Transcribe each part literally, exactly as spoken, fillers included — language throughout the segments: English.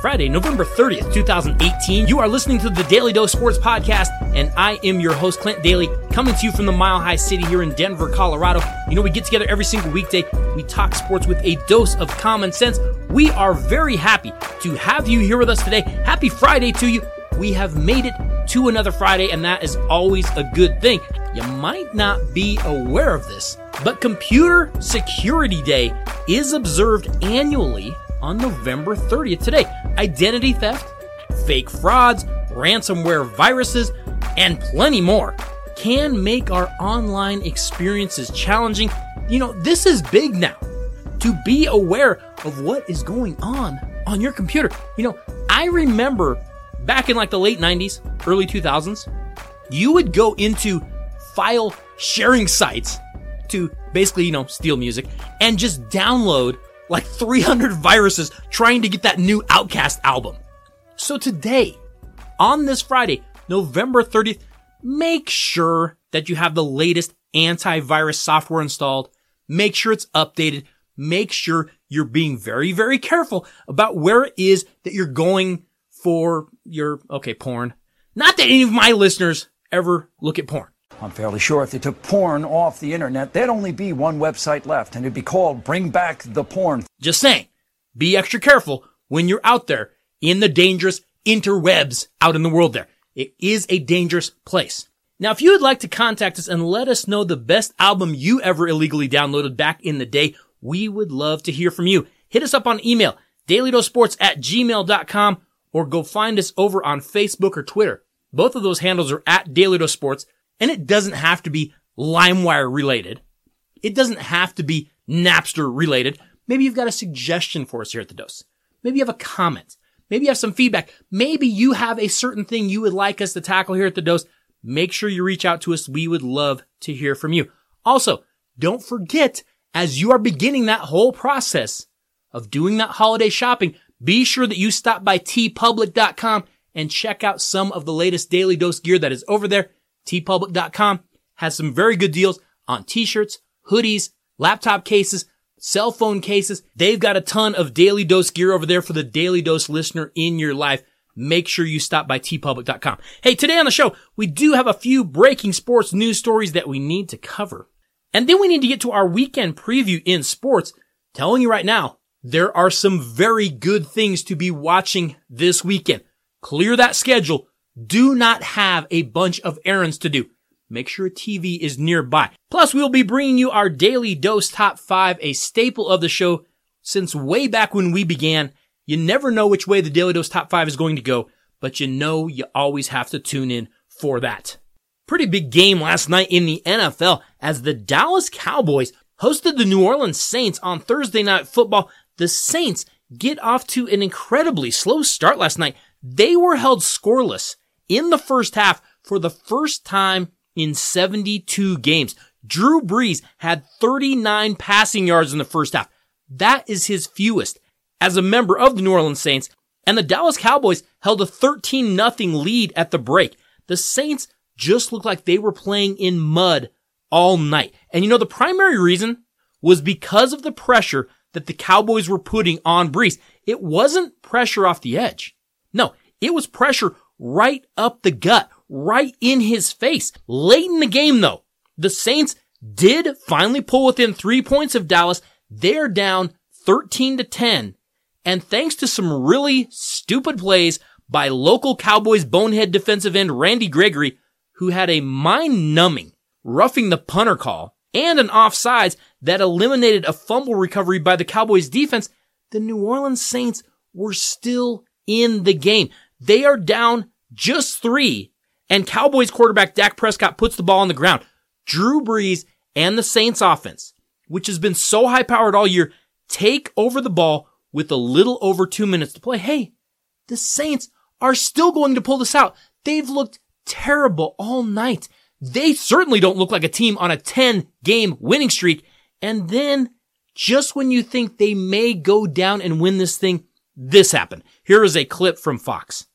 Friday, November thirtieth, twenty eighteen. You are listening to the Daily Dose Sports Podcast, and I am your host, Clint Daly, coming to you from the Mile High City here in Denver, Colorado. You know, we get together every single weekday. We talk sports with a dose of common sense. We are very happy to have you here with us today. Happy Friday to you. We have made it to another Friday, and that is always a good thing. You might not be aware of this, but Computer Security Day is observed annually on November thirtieth today. Identity theft, fake frauds, ransomware viruses, and plenty more can make our online experiences challenging. You know, this is big now, to be aware of what is going on on your computer. You know, I remember back in like the late nineties, early two thousands, you would go into file sharing sites to basically, you know, steal music and just download like three hundred viruses trying to get that new Outkast album. So today, on this Friday, November thirtieth, make sure that you have the latest antivirus software installed. Make sure it's updated. Make sure you're being very, very careful about where it is that you're going for your, okay, porn. Not that any of my listeners ever look at porn. I'm fairly sure if they took porn off the internet, there'd only be one website left, and it'd be called Bring Back the Porn. Just saying, be extra careful when you're out there in the dangerous interwebs out in the world there. It is a dangerous place. Now, if you would like to contact us and let us know the best album you ever illegally downloaded back in the day, we would love to hear from you. Hit us up on email, dailydosports at gmail dot com, or go find us over on Facebook or Twitter. Both of those handles are at dailydosports. And it doesn't have to be LimeWire related. It doesn't have to be Napster related. Maybe you've got a suggestion for us here at the Dose. Maybe you have a comment. Maybe you have some feedback. Maybe you have a certain thing you would like us to tackle here at the Dose. Make sure you reach out to us. We would love to hear from you. Also, don't forget, as you are beginning that whole process of doing that holiday shopping, be sure that you stop by tee public dot com and check out some of the latest Daily Dose gear that is over there. tee public dot com has some very good deals on t-shirts, hoodies, laptop cases, cell phone cases. They've got a ton of Daily Dose gear over there for the Daily Dose listener in your life. Make sure you stop by tee public dot com. Hey, today on the show, we do have a few breaking sports news stories that we need to cover. And then we need to get to our weekend preview in sports. Telling you right now, there are some very good things to be watching this weekend. Clear that schedule. Do not have a bunch of errands to do. Make sure a T V is nearby. Plus, we'll be bringing you our Daily Dose Top five, a staple of the show since way back when we began. You never know which way the Daily Dose Top five is going to go, but you know you always have to tune in for that. Pretty big game last night in the N F L as the Dallas Cowboys hosted the New Orleans Saints on Thursday Night Football. The Saints get off to an incredibly slow start last night. They were held scoreless in the first half for the first time in seventy-two games. Drew Brees had thirty-nine passing yards in the first half. That is his fewest as a member of the New Orleans Saints, and the Dallas Cowboys held a thirteen nothing lead at the break. The Saints just looked like they were playing in mud all night. And you know, the primary reason was because of the pressure that the Cowboys were putting on Brees. It wasn't pressure off the edge. No, it was pressure right up the gut, right in his face. Late in the game, though, the Saints did finally pull within three points of Dallas. They're down thirteen to ten. And thanks to some really stupid plays by local Cowboys bonehead defensive end Randy Gregory, who had a mind-numbing roughing the punter call and an offsides that eliminated a fumble recovery by the Cowboys defense, the New Orleans Saints were still in the game. They are down just three, and Cowboys quarterback Dak Prescott puts the ball on the ground. Drew Brees and the Saints offense, which has been so high-powered all year, take over the ball with a little over two minutes to play. Hey, the Saints are still going to pull this out. They've looked terrible all night. They certainly don't look like a team on a ten-game winning streak. And then, just when you think they may go down and win this thing, this happened. Here is a clip from Fox.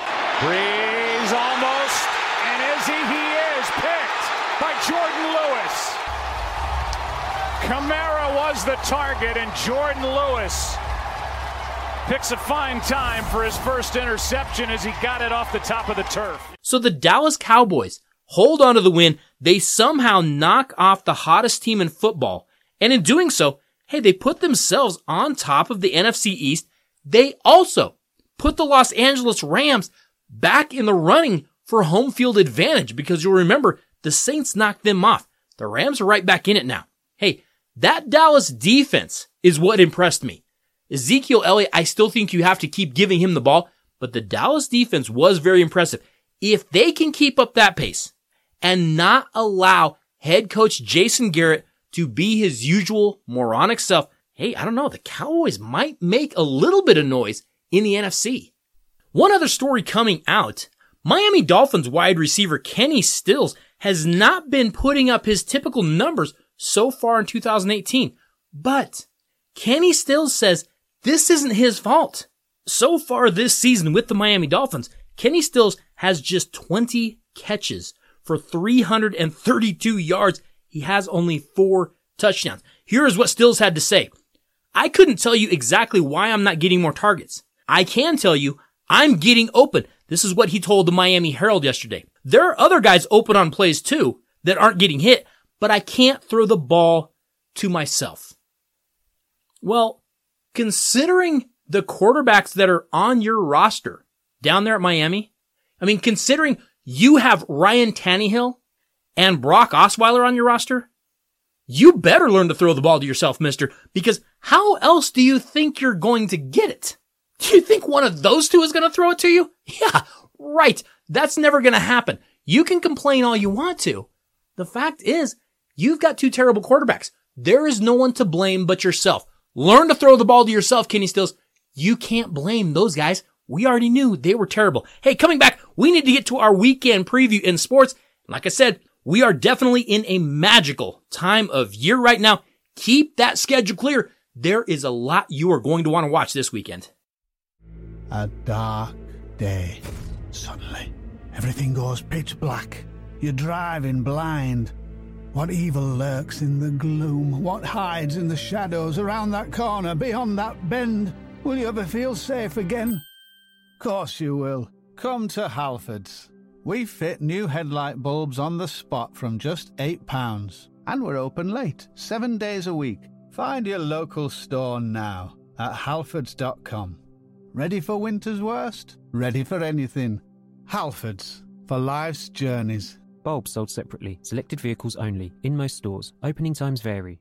Brees almost, and is he? He is picked by Jordan Lewis. Kamara was the target, and Jordan Lewis picks a fine time for his first interception as he got it off the top of the turf. So the Dallas Cowboys hold on to the win. They somehow knock off the hottest team in football. And in doing so, hey, they put themselves on top of the N F C East. They also put the Los Angeles Rams back in the running for home field advantage, because you'll remember the Saints knocked them off. The Rams are right back in it now. Hey, that Dallas defense is what impressed me. Ezekiel Elliott, I still think you have to keep giving him the ball, but the Dallas defense was very impressive. If they can keep up that pace and not allow head coach Jason Garrett to be his usual moronic self, hey, I don't know, the Cowboys might make a little bit of noise in the N F C. One other story coming out, Miami Dolphins wide receiver Kenny Stills has not been putting up his typical numbers so far in two thousand eighteen, but Kenny Stills says this isn't his fault. So far this season with the Miami Dolphins, Kenny Stills has just twenty catches for three hundred thirty-two yards. He has only four touchdowns. Here's what Stills had to say. I couldn't tell you exactly why I'm not getting more targets. I can tell you I'm getting open. This is what he told the Miami Herald yesterday. There are other guys open on plays too that aren't getting hit, but I can't throw the ball to myself. Well, considering the quarterbacks that are on your roster down there at Miami, I mean, considering you have Ryan Tannehill and Brock Osweiler on your roster, you better learn to throw the ball to yourself, mister, because how else do you think you're going to get it? Do you think one of those two is going to throw it to you? Yeah, right. That's never going to happen. You can complain all you want to. The fact is, you've got two terrible quarterbacks. There is no one to blame but yourself. Learn to throw the ball to yourself, Kenny Stills. You can't blame those guys. We already knew they were terrible. Hey, coming back, we need to get to our weekend preview in sports. Like I said, we are definitely in a magical time of year right now. Keep that schedule clear. There is a lot you are going to want to watch this weekend. A dark day. Suddenly, everything goes pitch black. You're driving blind. What evil lurks in the gloom? What hides in the shadows around that corner, beyond that bend? Will you ever feel safe again? Course you will. Come to Halfords. We fit new headlight bulbs on the spot from just eight pounds. And we're open late, seven days a week. Find your local store now at halfords dot com. Ready for winter's worst? Ready for anything. Halfords, for life's journeys. Bulbs sold separately. Selected vehicles only. In most stores. Opening times vary.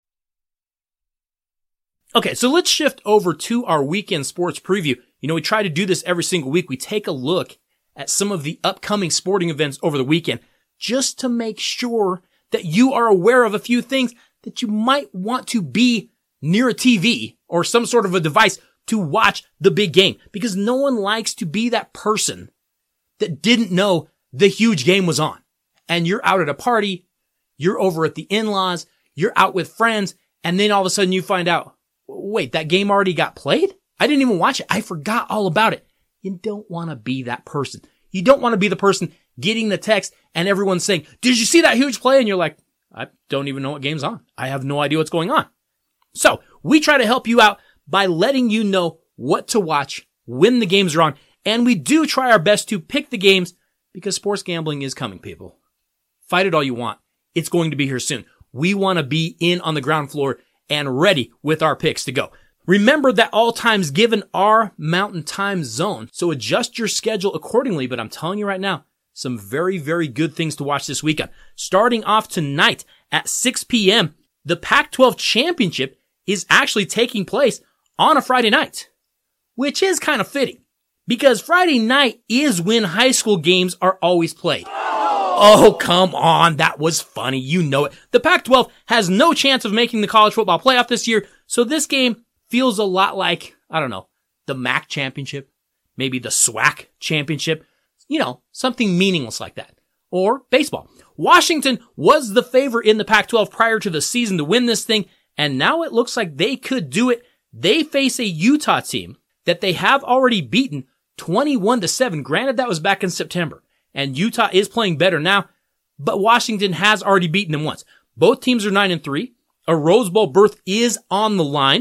Okay, so let's shift over to our weekend sports preview. You know, we try to do this every single week. We take a look at some of the upcoming sporting events over the weekend just to make sure that you are aware of a few things that you might want to be near a T V or some sort of a device to watch the big game, because no one likes to be that person that didn't know the huge game was on. And you're out at a party, you're over at the in-laws, you're out with friends, and then all of a sudden you find out, wait, that game already got played? I didn't even watch it. I forgot all about it. You don't want to be that person. You don't want to be the person getting the text and everyone's saying, did you see that huge play? And you're like, I don't even know what game's on. I have no idea what's going on. So we try to help you out by letting you know what to watch when the games are on. And we do try our best to pick the games because sports gambling is coming, people. Fight it all you want. It's going to be here soon. We want to be in on the ground floor and ready with our picks to go. Remember that all times given are Mountain Time Zone, so adjust your schedule accordingly. But I'm telling you right now, some very, very good things to watch this weekend. Starting off tonight at six p.m., the Pac twelve Championship is actually taking place on a Friday night, which is kind of fitting because Friday night is when high school games are always played. Oh, come on. That was funny. You know it. The Pac twelve has no chance of making the college football playoff this year, so this game feels a lot like, I don't know, the M A C championship, maybe the SWAC championship, you know, something meaningless like that. Or baseball. Washington was the favorite in the Pac twelve prior to the season to win this thing, and now it looks like they could do it. They face a Utah team that they have already beaten twenty-one to seven. Granted, that was back in September, and Utah is playing better now, but Washington has already beaten them once. Both teams are nine and three. A Rose Bowl berth is on the line.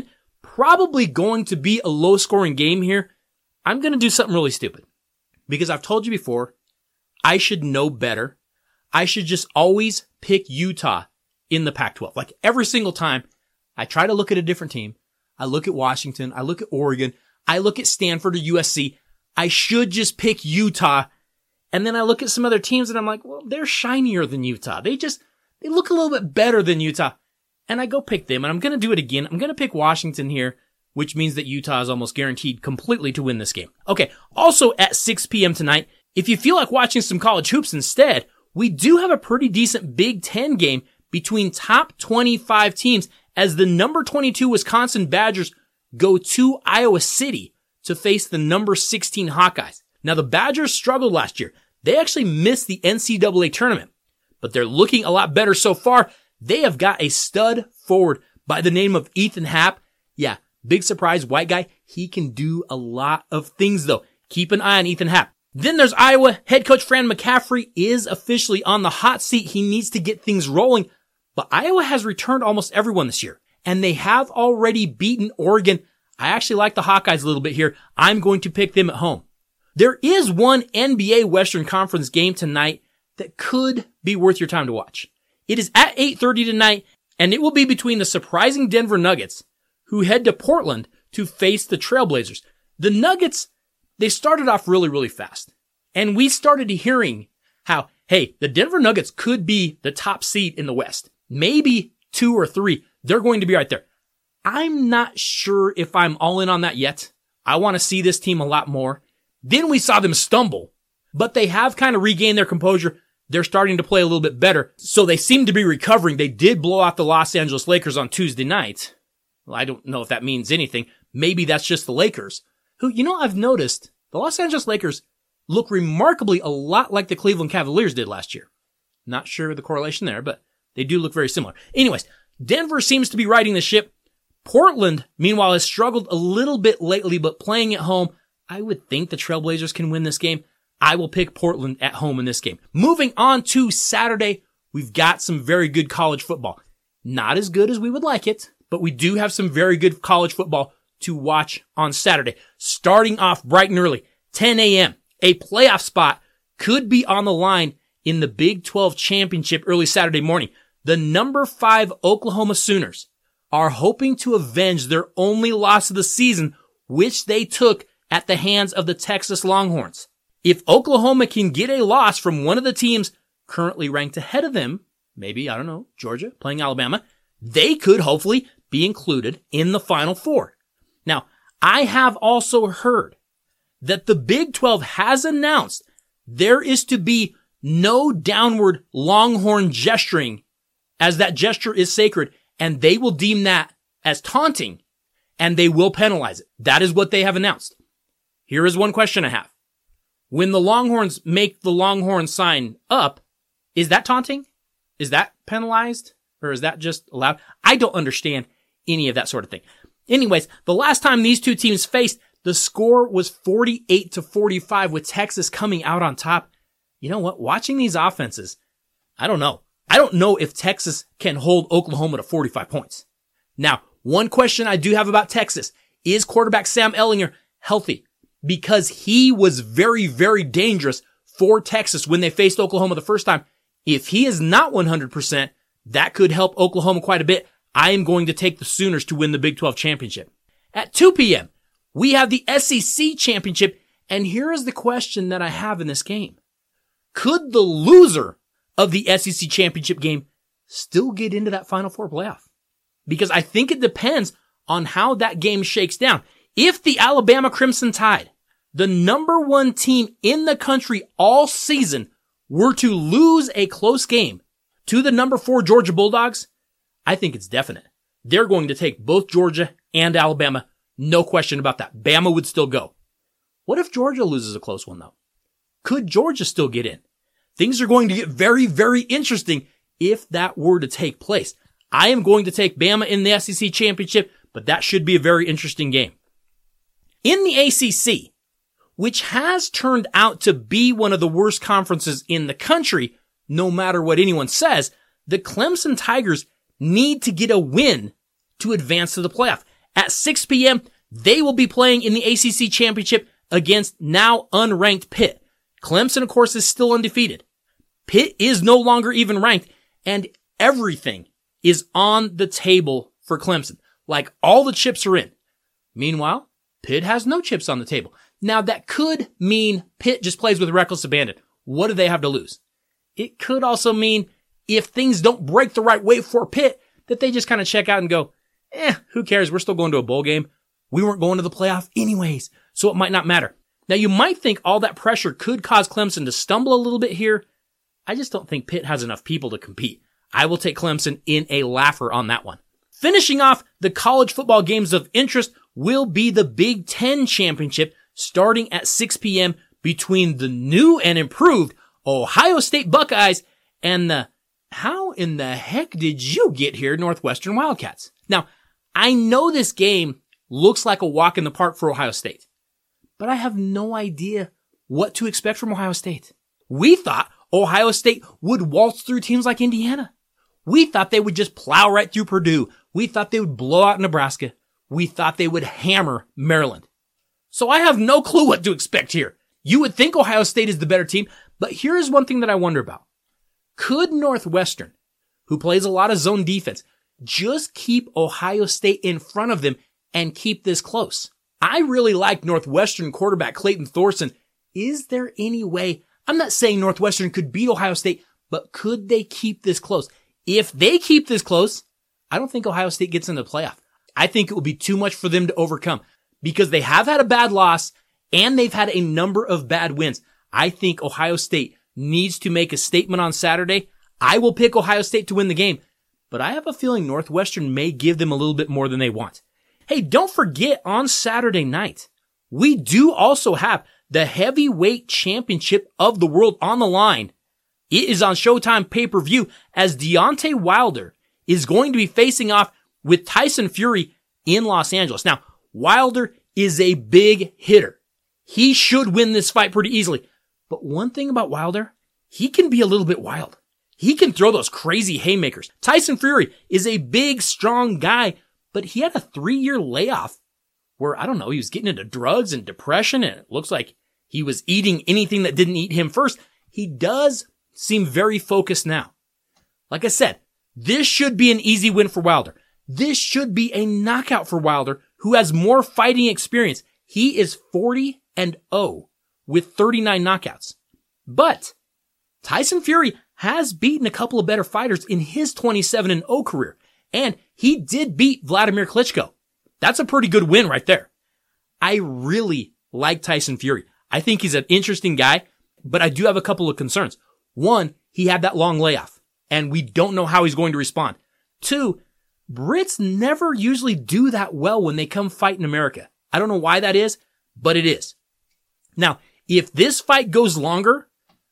probably going to be a low scoring game here, I'm going to do something really stupid. Because I've told you before, I should know better. I should just always pick Utah in the Pac twelve. Like every single time, I try to look at a different team. I look at Washington. I look at Oregon. I look at Stanford or U S C. I should just pick Utah. And then I look at some other teams and I'm like, well, they're shinier than Utah. They just, they look a little bit better than Utah. And I go pick them, and I'm going to do it again. I'm going to pick Washington here, which means that Utah is almost guaranteed completely to win this game. Okay, also at six p.m. tonight, if you feel like watching some college hoops instead, we do have a pretty decent Big Ten game between top twenty-five teams as the number twenty-two Wisconsin Badgers go to Iowa City to face the number sixteen Hawkeyes. Now, the Badgers struggled last year. They actually missed the N C double A tournament, but they're looking a lot better so far. They have got a stud forward by the name of Ethan Happ. Yeah, big surprise, white guy. He can do a lot of things, though. Keep an eye on Ethan Happ. Then there's Iowa. Head coach Fran McCaffrey is officially on the hot seat. He needs to get things rolling. But Iowa has returned almost everyone this year, and they have already beaten Oregon. I actually like the Hawkeyes a little bit here. I'm going to pick them at home. There is one N B A Western Conference game tonight that could be worth your time to watch. It is at eight thirty tonight, and it will be between the surprising Denver Nuggets, who head to Portland to face the Trailblazers. The Nuggets, they started off really, really fast. And we started hearing how, hey, the Denver Nuggets could be the top seed in the West. Maybe two or three. They're going to be right there. I'm not sure if I'm all in on that yet. I want to see this team a lot more. Then we saw them stumble, but they have kind of regained their composure. They're starting to play a little bit better, so they seem to be recovering. They did blow out the Los Angeles Lakers on Tuesday night. Well, I don't know if that means anything. Maybe that's just the Lakers, who, you know, I've noticed the Los Angeles Lakers look remarkably a lot like the Cleveland Cavaliers did last year. Not sure the correlation there, but they do look very similar. Anyways, Denver seems to be riding the ship. Portland, meanwhile, has struggled a little bit lately, but playing at home, I would think the Trailblazers can win this game. I will pick Portland at home in this game. Moving on to Saturday, we've got some very good college football. Not as good as we would like it, but we do have some very good college football to watch on Saturday. Starting off bright and early, ten a.m., a playoff spot could be on the line in the Big twelve championship early Saturday morning. The number five Oklahoma Sooners are hoping to avenge their only loss of the season, which they took at the hands of the Texas Longhorns. If Oklahoma can get a loss from one of the teams currently ranked ahead of them, maybe, I don't know, Georgia playing Alabama, they could hopefully be included in the Final Four. Now, I have also heard that the Big twelve has announced there is to be no downward Longhorn gesturing, as that gesture is sacred, and they will deem that as taunting, and they will penalize it. That is what they have announced. Here is one question I have. When the Longhorns make the Longhorn sign up, is that taunting? Is that penalized? Or is that just allowed? I don't understand any of that sort of thing. Anyways, the last time these two teams faced, the score was forty-eight to forty-five with Texas coming out on top. You know what? Watching these offenses, I don't know. I don't know if Texas can hold Oklahoma to forty-five points. Now, one question I do have about Texas, is quarterback Sam Ehlinger healthy? Because he was very, very dangerous for Texas when they faced Oklahoma the first time. If he is not one hundred percent, that could help Oklahoma quite a bit. I am going to take the Sooners to win the Big twelve championship. At two p.m., we have the S E C championship, and here is the question that I have in this game. Could the loser of the S E C championship game still get into that Final Four playoff? Because I think it depends on how that game shakes down. If the Alabama Crimson Tide, the number one team in the country all season, were to lose a close game to the number four Georgia Bulldogs, I think it's definite. They're going to take both Georgia and Alabama. No question about that. Bama would still go. What if Georgia loses a close one, though? Could Georgia still get in? Things are going to get very, very interesting if that were to take place. I am going to take Bama in the S E C championship, but that should be a very interesting game. In the A C C, which has turned out to be one of the worst conferences in the country, no matter what anyone says, the Clemson Tigers need to get a win to advance to the playoff. At six p.m., they will be playing in the A C C Championship against now unranked Pitt. Clemson, of course, is still undefeated. Pitt is no longer even ranked, and everything is on the table for Clemson. Like, all the chips are in. Meanwhile, Pitt has no chips on the table. Now, that could mean Pitt just plays with reckless abandon. What do they have to lose? It could also mean if things don't break the right way for Pitt, that they just kind of check out and go, eh, who cares? We're still going to a bowl game. We weren't going to the playoff anyways, so it might not matter. Now, you might think all that pressure could cause Clemson to stumble a little bit here. I just don't think Pitt has enough people to compete. I will take Clemson in a laugher on that one. Finishing off the college football games of interest will be the Big Ten Championship starting at six p.m. between the new and improved Ohio State Buckeyes and the how in the heck did you get here Northwestern Wildcats. Now, I know this game looks like a walk in the park for Ohio State, but I have no idea what to expect from Ohio State. We thought Ohio State would waltz through teams like Indiana. We thought they would just plow right through Purdue. We thought they would blow out Nebraska. We thought they would hammer Maryland. So I have no clue what to expect here. You would think Ohio State is the better team, but here is one thing that I wonder about. Could Northwestern, who plays a lot of zone defense, just keep Ohio State in front of them and keep this close? I really like Northwestern quarterback Clayton Thorson. Is there any way, I'm not saying Northwestern could beat Ohio State, but could they keep this close? If they keep this close, I don't think Ohio State gets into the playoff. I think it would be too much for them to overcome because they have had a bad loss and they've had a number of bad wins. I think Ohio State needs to make a statement on Saturday. I will pick Ohio State to win the game, but I have a feeling Northwestern may give them a little bit more than they want. Hey, don't forget on Saturday night, we do also have the heavyweight championship of the world on the line. It is on Showtime pay-per-view as Deontay Wilder is going to be facing off with Tyson Fury in Los Angeles. Now, Wilder is a big hitter. He should win this fight pretty easily. But one thing about Wilder, he can be a little bit wild. He can throw those crazy haymakers. Tyson Fury is a big, strong guy, but he had a three-year layoff where, I don't know, he was getting into drugs and depression, and it looks like he was eating anything that didn't eat him first. He does seem very focused now. Like I said, this should be an easy win for Wilder. This should be a knockout for Wilder, who has more fighting experience. He is forty and oh with thirty-nine knockouts. But Tyson Fury has beaten a couple of better fighters in his twenty-seven and oh career. And he did beat Vladimir Klitschko. That's a pretty good win right there. I really like Tyson Fury. I think he's an interesting guy, but I do have a couple of concerns. One, he had that long layoff, and we don't know how he's going to respond. Two, Brits never usually do that well when they come fight in America. I don't know why that is, but it is. Now, if this fight goes longer,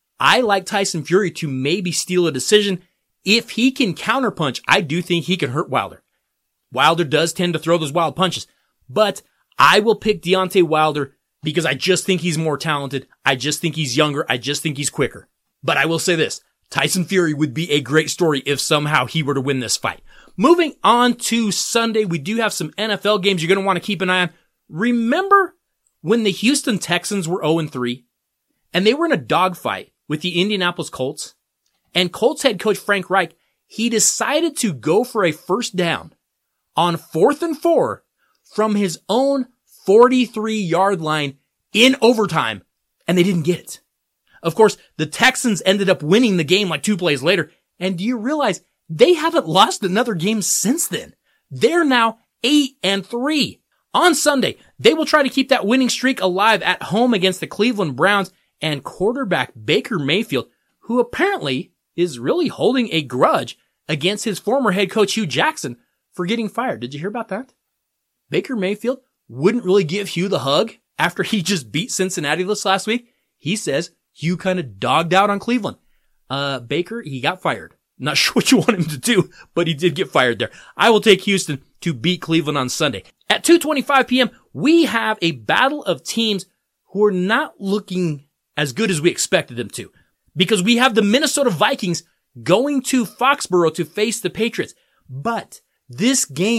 I like Tyson Fury to maybe steal a decision. If he can counterpunch, I do think he can hurt Wilder. Wilder does tend to throw those wild punches, but I will pick Deontay Wilder because I just think he's more talented. I just think he's younger. I just think he's quicker. But I will say this, Tyson Fury would be a great story if somehow he were to win this fight. Moving on to Sunday, we do have some N F L games you're going to want to keep an eye on. Remember when the Houston Texans were oh and three and they were in a dogfight with the Indianapolis Colts? And Colts head coach Frank Reich, he decided to go for a first down on fourth and four from his own forty-three yard line in overtime, and they didn't get it. Of course, the Texans ended up winning the game like two plays later, and do you realize they haven't lost another game since then? They're now eight and three. On Sunday, they will try to keep that winning streak alive at home against the Cleveland Browns and quarterback Baker Mayfield, who apparently is really holding a grudge against his former head coach Hugh Jackson for getting fired. Did you hear about that? Baker Mayfield wouldn't really give Hugh the hug after he just beat Cincinnati this last week. He says Hugh kind of dogged out on Cleveland. Uh, Baker, he got fired. Not sure what you want him to do, but he did get fired there. I will take Houston to beat Cleveland on Sunday. At two twenty-five p.m., we have a battle of teams who are not looking as good as we expected them to, because we have the Minnesota Vikings going to Foxborough to face the Patriots. But this game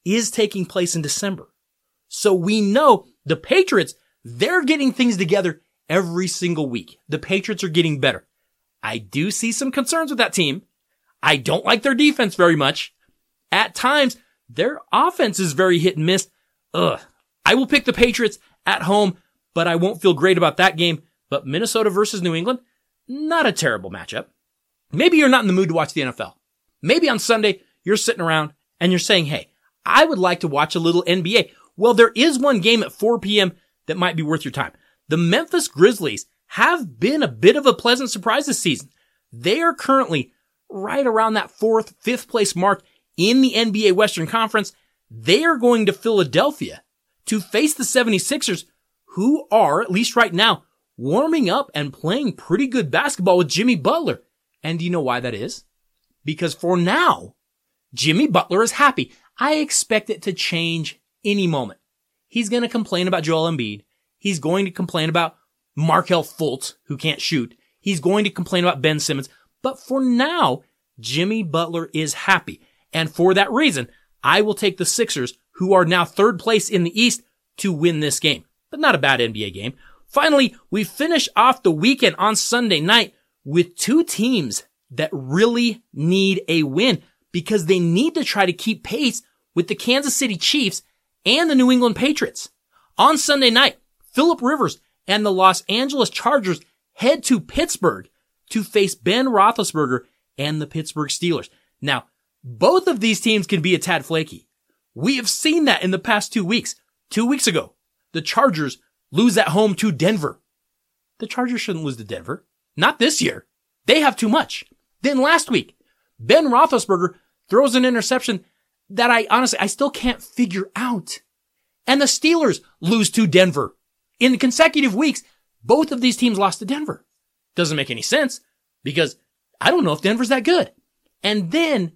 is taking place in December. So we know the Patriots, they're getting things together every single week. The Patriots are getting better. I do see some concerns with that team. I don't like their defense very much. At times, their offense is very hit and miss. Ugh. I will pick the Patriots at home, but I won't feel great about that game. But Minnesota versus New England, not a terrible matchup. Maybe you're not in the mood to watch the N F L. Maybe on Sunday, you're sitting around and you're saying, hey, I would like to watch a little N B A. Well, there is one game at four p.m. that might be worth your time. The Memphis Grizzlies have been a bit of a pleasant surprise this season. They are currently right around that fourth, fifth place mark in the N B A Western Conference. They are going to Philadelphia to face the seventy-sixers, who are, at least right now, warming up and playing pretty good basketball with Jimmy Butler. And do you know why that is? Because for now, Jimmy Butler is happy. I expect it to change any moment. He's going to complain about Joel Embiid. He's going to complain about Markelle Fultz, who can't shoot. He's going to complain about Ben Simmons. But for now, Jimmy Butler is happy. And for that reason, I will take the Sixers, who are now third place in the East, to win this game. But not a bad N B A game. Finally, we finish off the weekend on Sunday night with two teams that really need a win because they need to try to keep pace with the Kansas City Chiefs and the New England Patriots. On Sunday night, Phillip Rivers and the Los Angeles Chargers head to Pittsburgh to face Ben Roethlisberger and the Pittsburgh Steelers. Now, both of these teams can be a tad flaky. We have seen that in the past two weeks. Two weeks ago, the Chargers lose at home to Denver. The Chargers shouldn't lose to Denver. Not this year. They have too much. Then last week, Ben Roethlisberger throws an interception that I honestly, I still can't figure out. And the Steelers lose to Denver. In consecutive weeks, both of these teams lost to Denver. Doesn't make any sense because I don't know if Denver's that good. And then,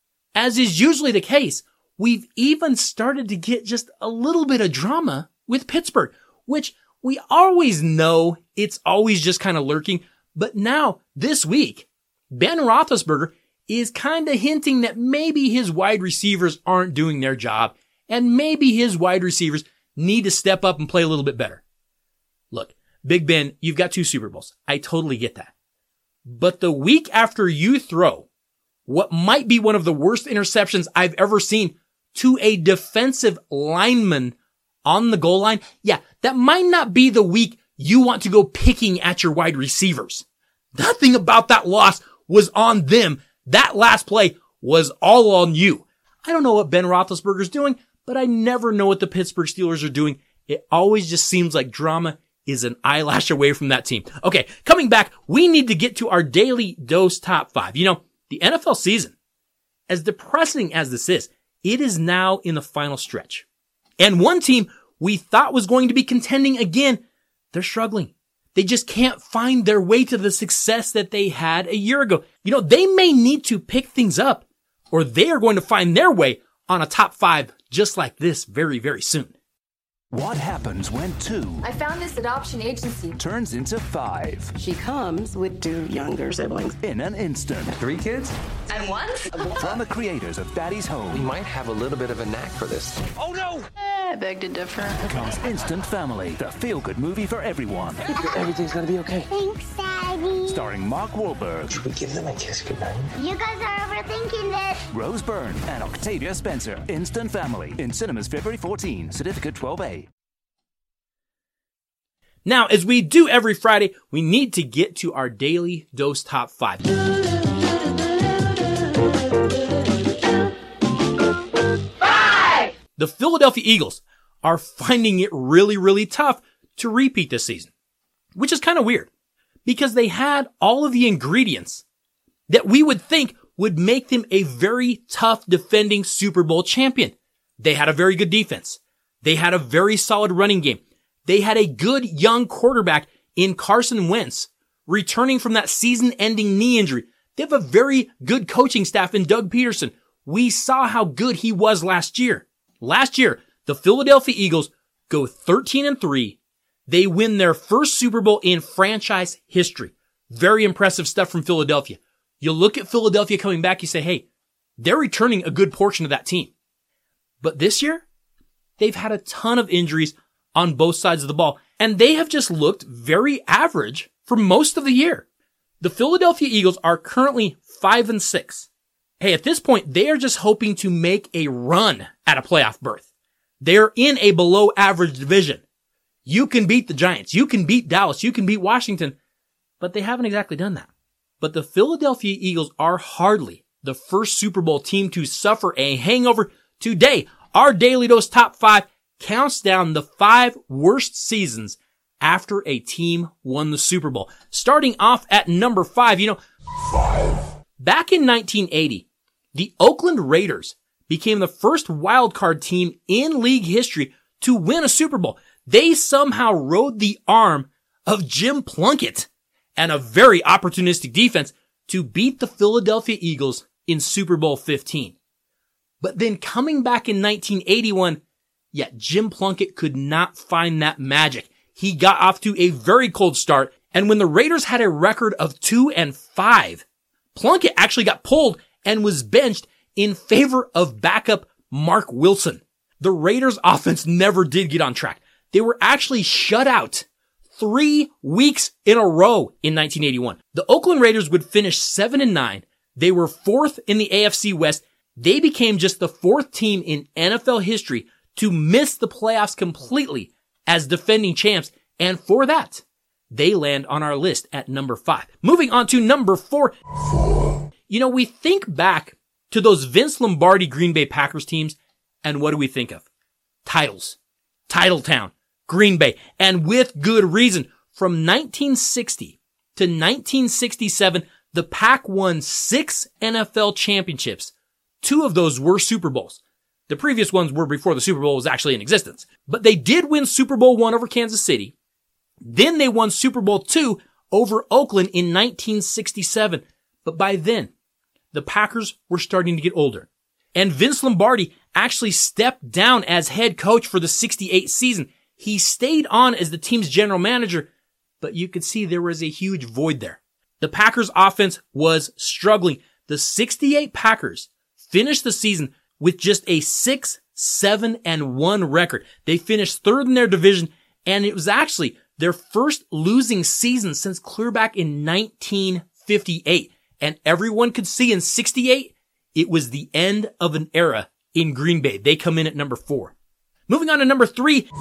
as is usually the case, we've even started to get just a little bit of drama with Pittsburgh, which we always know it's always just kind of lurking. But now, this week, Ben Roethlisberger is kind of hinting that maybe his wide receivers aren't doing their job, and maybe his wide receivers need to step up and play a little bit better. Look, Big Ben, you've got two Super Bowls. I totally get that. But the week after you throw what might be one of the worst interceptions I've ever seen to a defensive lineman on the goal line, yeah, that might not be the week you want to go picking at your wide receivers. Nothing about that loss was on them. That last play was all on you. I don't know what Ben Roethlisberger's doing, but I never know what the Pittsburgh Steelers are doing. It always just seems like drama is an eyelash away from that team. Okay, coming back, we need to get to our daily dose top five. You know, the N F L season, as depressing as this is, it is now in the final stretch. And one team we thought was going to be contending again, they're struggling. They just can't find their way to the success that they had a year ago. You know, they may need to pick things up, or they are going to find their way on a top five just like this very, very soon. What happens when two I found this adoption agency. turns into five She comes with two younger siblings. in an instant? Three kids? And one? From the creators of Daddy's We Home might have a little bit of a knack for this. Oh no! I beg to differ. comes Instant Family, the feel-good movie for everyone. Everything's gonna be okay. Thanks, Daddy. Starring Mark Wahlberg, Should we give them a kiss goodnight? You guys are overthinking this. Rose Byrne, and Octavia Spencer. Instant Family, in cinemas February fourteenth. Certificate twelve A. Now, as we do every Friday, we need to get to our daily dose top five. Five! The Philadelphia Eagles are finding it really, really tough to repeat this season, which is kind of weird because they had all of the ingredients that we would think would make them a very tough defending Super Bowl champion. They had a very good defense. They had a very solid running game. They had a good young quarterback in Carson Wentz, returning from that season-ending knee injury. They have a very good coaching staff in Doug Peterson. We saw how good he was last year. Last year, the Philadelphia Eagles go thirteen and three. They win their first Super Bowl in franchise history. Very impressive stuff from Philadelphia. You look at Philadelphia coming back, you say, hey, they're returning a good portion of that team. But this year, they've had a ton of injuries on both sides of the ball, and they have just looked very average for most of the year. The Philadelphia Eagles are currently five and six. Hey, at this point, they are just hoping to make a run at a playoff berth. They're in a below average division. You can beat the Giants. You can beat Dallas. You can beat Washington, but they haven't exactly done that. But the Philadelphia Eagles are hardly the first Super Bowl team to suffer a hangover. Today, our Daily Dose Top five counts down the five worst seasons after a team won the Super Bowl. Starting off at number five, you know, five. Back in nineteen eighty, the Oakland Raiders became the first wildcard team in league history to win a Super Bowl. They somehow rode the arm of Jim Plunkett and a very opportunistic defense to beat the Philadelphia Eagles in Super Bowl fifteen. But then coming back in nineteen eighty-one, yeah, Jim Plunkett could not find that magic. He got off to a very cold start, and when the Raiders had a record of two and five, Plunkett actually got pulled and was benched in favor of backup Mark Wilson. The Raiders offense never did get on track. They were actually shut out three weeks in a row in nineteen eighty-one. The Oakland Raiders would finish seven and nine. They were fourth in the A F C West. They became just the fourth team in N F L history to miss the playoffs completely as defending champs. And for that, they land on our list at number five. Moving on to number four. You know, we think back to those Vince Lombardi Green Bay Packers teams, and what do we think of? Titles. Titletown. Green Bay. And with good reason. From nineteen sixty to nineteen sixty-seven, the Pack won six N F L championships. Two of those were Super Bowls. The previous ones were before the Super Bowl was actually in existence. But they did win Super Bowl one over Kansas City. Then they won Super Bowl two over Oakland in nineteen sixty-seven. But by then, the Packers were starting to get older. And Vince Lombardi actually stepped down as head coach for the sixty-eight season. He stayed on as the team's general manager, but you could see there was a huge void there. The Packers offense was struggling. The sixty-eight Packers finished the season with just a six, seven, and one record. They finished third in their division, and it was actually their first losing season since clear back in nineteen fifty-eight. And everyone could see in sixty-eight, it was the end of an era in Green Bay. They come in at number four. Moving on to number three.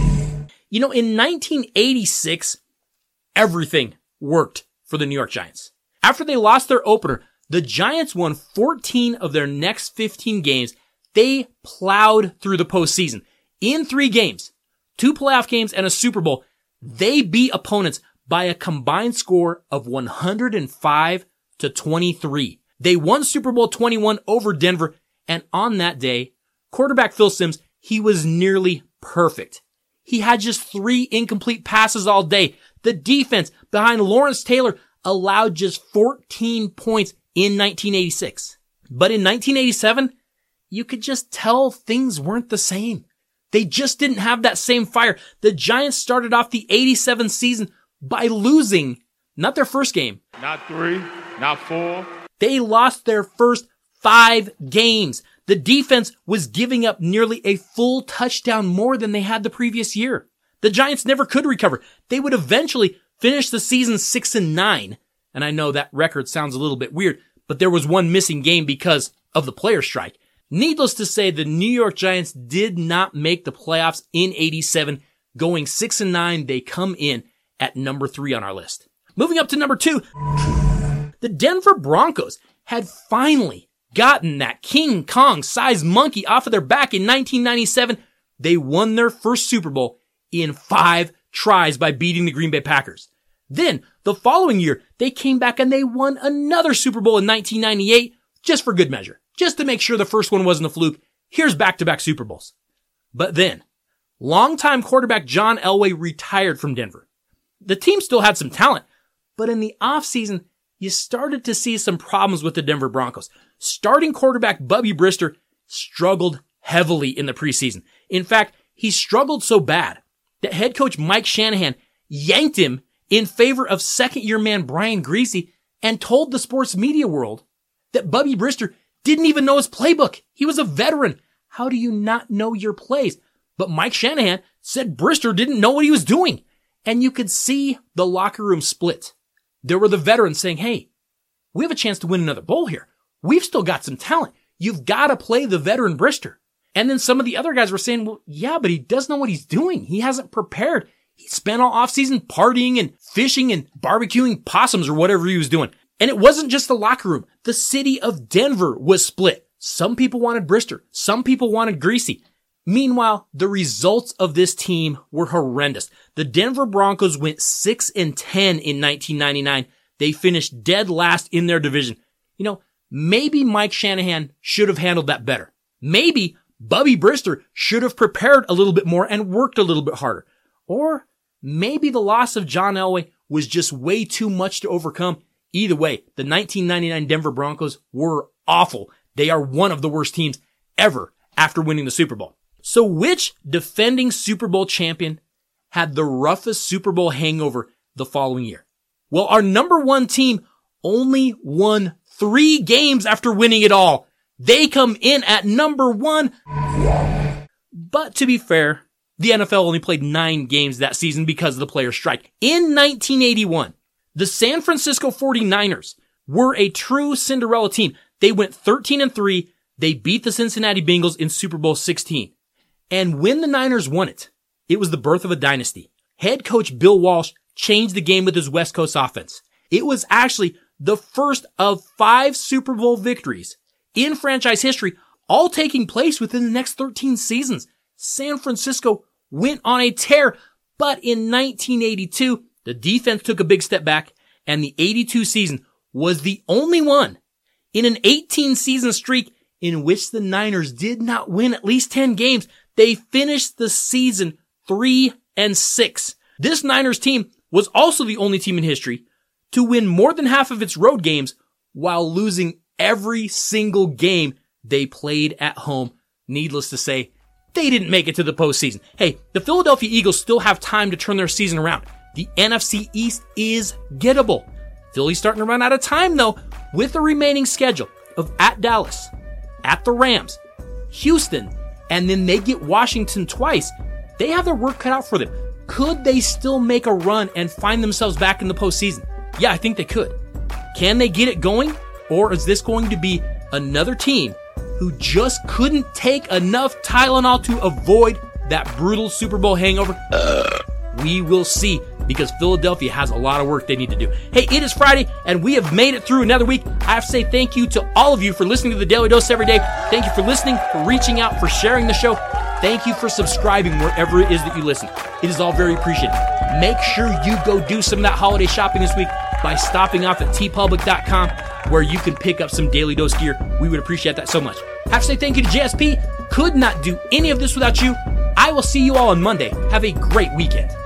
You know, in nineteen eighty-six, everything worked for the New York Giants. After they lost their opener, the Giants won fourteen of their next fifteen games. They plowed through the postseason. In three games, two playoff games and a Super Bowl, they beat opponents by a combined score of one hundred five to twenty-three. They won Super Bowl twenty-one over Denver, and on that day, quarterback Phil Simms, he was nearly perfect. He had just three incomplete passes all day. The defense behind Lawrence Taylor allowed just fourteen points in nineteen eighty-six. But in nineteen eighty-seven, you could just tell things weren't the same. They just didn't have that same fire. The Giants started off the eighty-seven season by losing, not their first game. Not three, not four. They lost their first five games. The defense was giving up nearly a full touchdown more than they had the previous year. The Giants never could recover. They would eventually finish the season six and nine. And I know that record sounds a little bit weird, but there was one missing game because of the player strike. Needless to say, the New York Giants did not make the playoffs in eighty-seven. Going six and nine, they come in at number three on our list. Moving up to number two, the Denver Broncos had finally gotten that King Kong-sized monkey off of their back in nineteen ninety-seven. They won their first Super Bowl in five tries by beating the Green Bay Packers. Then, the following year, they came back and they won another Super Bowl in nineteen ninety-eight, just for good measure. Just to make sure the first one wasn't a fluke, here's back-to-back Super Bowls. But then, longtime quarterback John Elway retired from Denver. The team still had some talent, but in the offseason, you started to see some problems with the Denver Broncos. Starting quarterback Bubby Brister struggled heavily in the preseason. In fact, he struggled so bad that head coach Mike Shanahan yanked him in favor of second-year man Brian Griese and told the sports media world that Bubby Brister didn't even know his playbook. He was a veteran. How do you not know your plays? But Mike Shanahan said Brister didn't know what he was doing. And you could see the locker room split. There were the veterans saying, hey, we have a chance to win another bowl here. We've still got some talent. You've got to play the veteran Brister. And then some of the other guys were saying, well, yeah, but he doesn't know what he's doing. He hasn't prepared. He spent all offseason partying and fishing and barbecuing possums or whatever he was doing. And it wasn't just the locker room. The city of Denver was split. Some people wanted Brister. Some people wanted Greasy. Meanwhile, the results of this team were horrendous. The Denver Broncos went six and ten in nineteen ninety-nine. They finished dead last in their division. You know, maybe Mike Shanahan should have handled that better. Maybe Bubby Brister should have prepared a little bit more and worked a little bit harder. Or maybe the loss of John Elway was just way too much to overcome. Either way, the nineteen ninety-nine Denver Broncos were awful. They are one of the worst teams ever after winning the Super Bowl. So which defending Super Bowl champion had the roughest Super Bowl hangover the following year? Well, our number one team only won three games after winning it all. They come in at number one. But to be fair, the N F L only played nine games that season because of the players' strike. In nineteen eighty-one, the San Francisco forty-niners were a true Cinderella team. They went thirteen and three. They beat the Cincinnati Bengals in Super Bowl sixteen. And when the Niners won it, it was the birth of a dynasty. Head coach Bill Walsh changed the game with his West Coast offense. It was actually the first of five Super Bowl victories in franchise history, all taking place within the next thirteen seasons. San Francisco went on a tear, but in nineteen eighty-two, the defense took a big step back, and the eighty-two season was the only one in an eighteen season streak in which the Niners did not win at least ten games. They finished the season three and six. This Niners team was also the only team in history to win more than half of its road games while losing every single game they played at home. Needless to say, they didn't make it to the postseason. Hey, the Philadelphia Eagles still have time to turn their season around. The N F C East is gettable. Philly's starting to run out of time, though, with the remaining schedule of at Dallas, at the Rams, Houston, and then they get Washington twice. They have their work cut out for them. Could they still make a run and find themselves back in the postseason? Yeah, I think they could. Can they get it going? Or is this going to be another team who just couldn't take enough Tylenol to avoid that brutal Super Bowl hangover? Uh, we will see, because Philadelphia has a lot of work they need to do. Hey, it is Friday, and we have made it through another week. I have to say thank you to all of you for listening to the Daily Dose every day. Thank you for listening, for reaching out, for sharing the show. Thank you for subscribing wherever it is that you listen. It is all very appreciated. Make sure you go do some of that holiday shopping this week by stopping off at t public dot com, where you can pick up some Daily Dose gear. We would appreciate that so much. I have to say thank you to J S P. Could not do any of this without you. I will see you all on Monday. Have a great weekend.